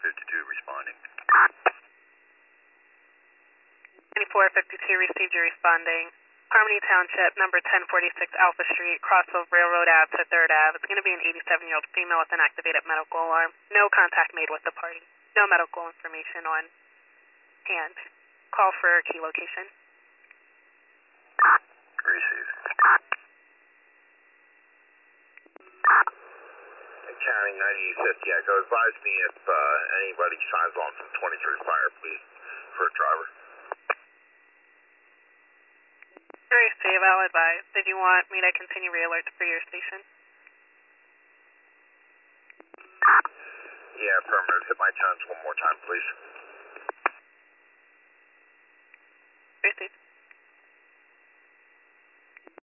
responding. 9452 received you responding. Harmony Township, number 1046 Alpha Street, cross of Railroad Ave to 3rd Ave. It's going to be an 87-year-old female with an activated medical alarm. No contact made with the party. No medical information on hand. Call for key location. Received. County 9850 Echo, advise me if anybody signs on from 23 Fire, please, for a driver. Receive, I'll advise. Did you want me to continue re-alerts for your station? Yeah, affirmative. Hit my tones one more time, please. Receive.